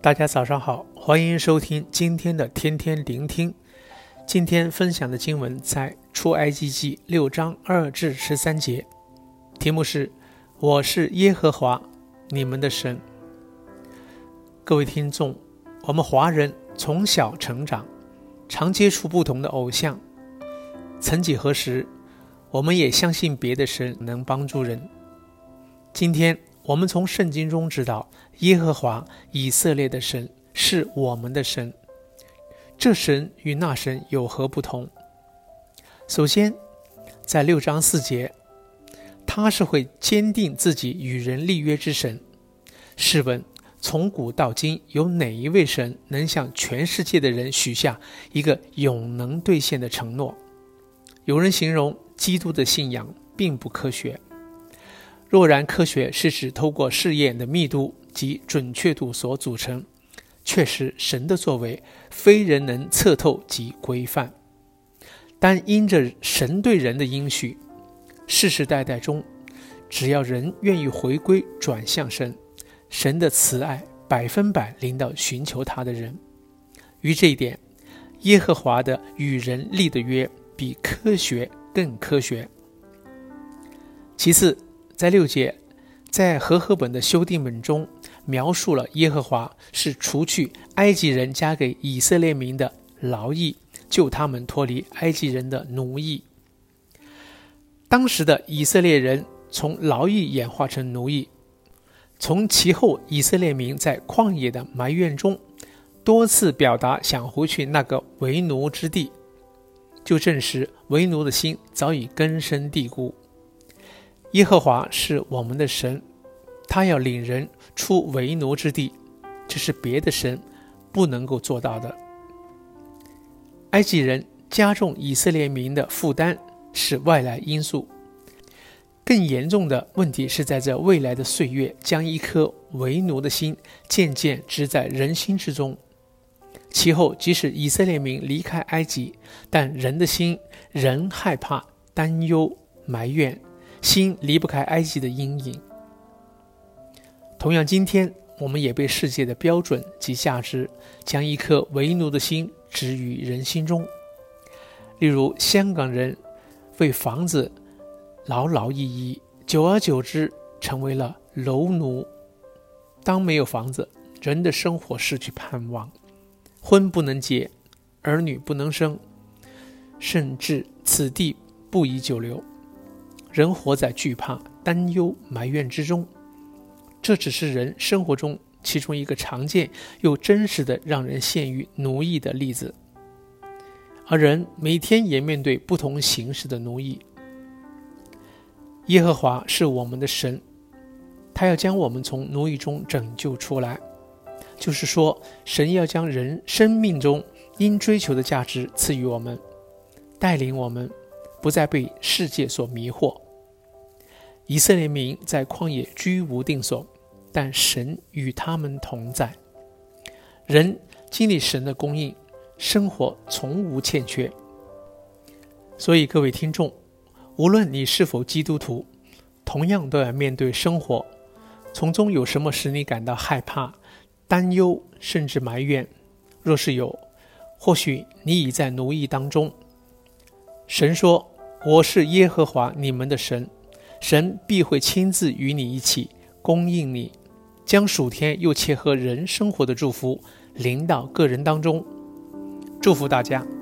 大家早上好，欢迎收听今天的天天聆听。今天分享的经文在出埃及记6章2至13节，题目是我是耶和华你们的神。各位听众，我们华人从小成长，常接触不同的偶像，曾几何时我们也相信别的神能帮助人。今天我们从圣经中知道，耶和华以色列的神是我们的神，这神与那神有何不同？首先，在6章4节，他是会坚定自己与人立约之神。试问，从古到今，有哪一位神能向全世界的人许下一个永能兑现的承诺？有人形容基督的信仰并不科学。若然科学是指透过试验的密度及准确度所组成，确实神的作为非人能测透及规范。但因着神对人的应许，世世代代中，只要人愿意回归转向神，神的慈爱100%临到寻求他的人。于这一点，耶和华的与人立的约比科学更科学。其次，在6节，在和合本的修订本中描述了耶和华是除去埃及人加给以色列民的劳役，救他们脱离埃及人的奴役。当时的以色列人从劳役演化成奴役，从其后以色列民在旷野的埋怨中多次表达想回去那个为奴之地，就证实为奴的心早已根深蒂固。耶和华是我们的神，他要领人出为奴之地，这是别的神不能够做到的。埃及人加重以色列民的负担是外来因素，更严重的问题是在这未来的岁月，将一颗为奴的心渐渐植在人心之中。其后即使以色列民离开埃及，但人的心仍害怕、担忧、埋怨，心离不开埃及的阴影。同样，今天我们也被世界的标准及价值将一颗为奴的心植于人心中。例如，香港人为房子劳劳役役，久而久之成为了楼奴。当没有房子，人的生活失去盼望，婚不能结，儿女不能生，甚至此地不宜久留。人活在惧怕、担忧、埋怨之中，这只是人生活中其中一个常见又真实的让人陷于奴役的例子。而人每天也面对不同形式的奴役。耶和华是我们的神，他要将我们从奴役中拯救出来，就是说，神要将人生命中应追求的价值赐予我们，带领我们不再被世界所迷惑。以色列民在旷野居无定所，但神与他们同在。人经历神的供应，生活从无欠缺。所以各位听众，无论你是否基督徒，同样都要面对生活，从中有什么使你感到害怕、担忧，甚至埋怨？若是有，或许你已在奴役当中。神说，我是耶和华你们的神，神必会亲自与你一起供应你，将属天又切合人生活的祝福临到个人当中。祝福大家。